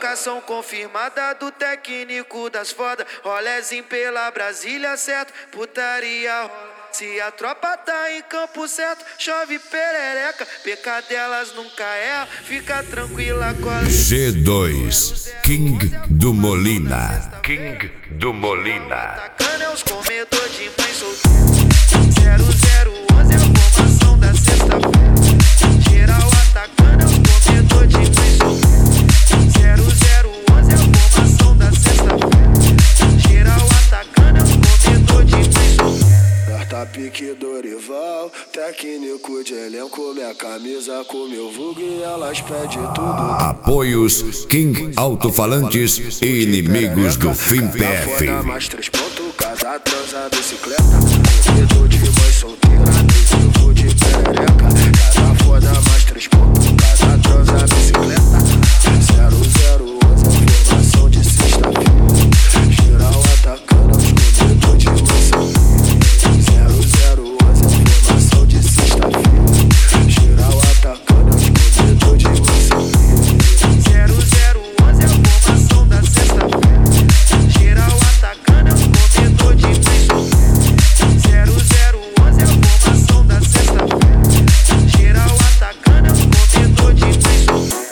Convocação confirmada do técnico das foda. Rolezinho pela Brasília, certo? Putaria rola. Se a tropa tá em campo certo, chove perereca. Pecadelas nunca erra, fica tranquila com a G2, King do Molina. King do Molina. Atacando é os comedor de mãe solteira. 0011 é a formação da sexta-feira. Geral atacando é os comedor de mãe solteira. 0011 é a formação da sexta-feira. Geral atacando é os comedor de mãe solteira. Carta pique Dorival, técnico de elenco, minha camisa com meu vulgo e elas pedem tudo. Apoios King Alto-Falantes e inimigos do Fim PF. Mais 3 pontos, cada transa bicicleta. Corredor de mãe solteira, adesivo de perereca. Cada foda mais 3 pontos, cada transa bicicleta. 0011 a formação de sexta-feira. Geral atacando os corredores de mãe solteira. 0011 a formação de sexta-feira. Geral atacando os corredores de mãe solteira. 0011 é a formação da sexta-feira. Geral atacando é os corredor de mãe solteira. 0011 é a formação da sexta-feira. Geral atacando é os corredor de mãe solteira.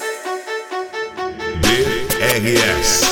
DRS.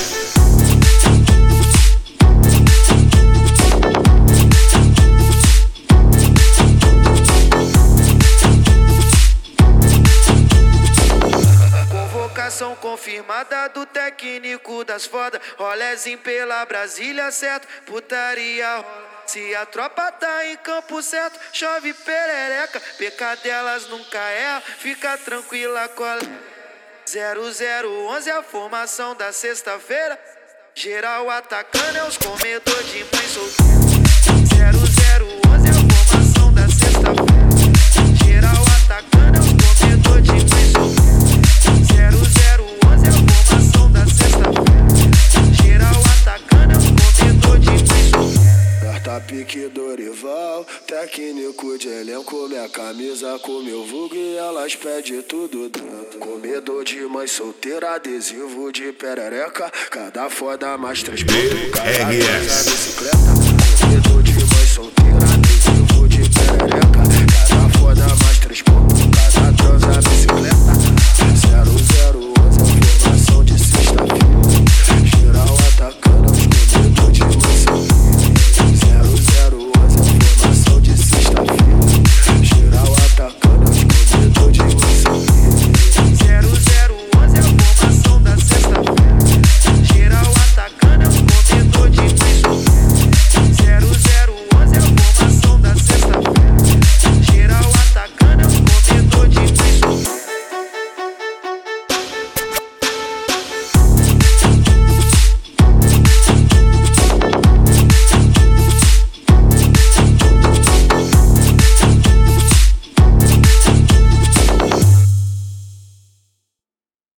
Convocação confirmada do técnico das foda. Rolezinho pela Brasília, certo? Putaria rola. Se a tropa tá em campo certo, chove perereca. Pecadelas nunca erra, fica tranquila com a 0011 é a formação da sexta-feira. Geral atacando é os comedor de mãe solteira. 0011 é a formação da sexta-feira. Geral atacando é os comedor de mãe solteira. 0011 é a formação da sexta-feira. Geral atacando é os comedor de mãe solteira. Carta pique Dorival, técnico de elenco, minha camisa com meu vulgo e elas pedem tudo dentro. Comedor de mãe solteira, adesivo de perereca. Cada foda mais 3 pontos, cada transa bicicleta. Comedor de mãe solteira, adesivo de perereca.